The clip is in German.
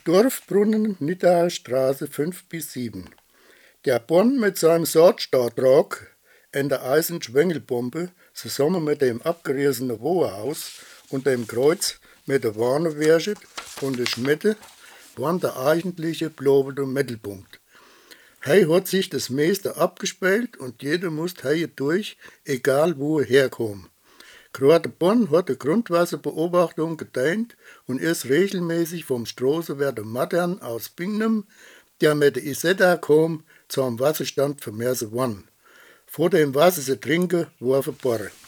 Dorfbrunnen, Niddaer Straße 5-7. Der Bonn mit seinem Sortstadtrag in der Eisenschwengelbombe zusammen mit dem abgerissenen Wohnhaus und dem Kreuz mit der Warnwehrche und der Schmiede waren der eigentliche blobende Mittelpunkt. Hei hat sich das meiste abgespielt und jeder musste hier durch, egal wo er herkam. Gerade Bonn hat die Grundwasserbeobachtung gedient und ist regelmäßig vom Straßenwärter Mattern aus Bingnem, der mit der Isetta kam, zum Wasserstand vermessen worden. Vor dem Wasser zu trinken war verboten.